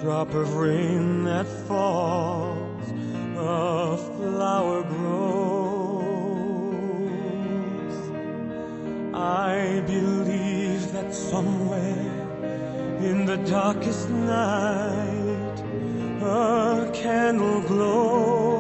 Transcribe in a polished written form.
drop of rain that falls, a flower grows. I believe that somewhere in the darkest night a candle glows.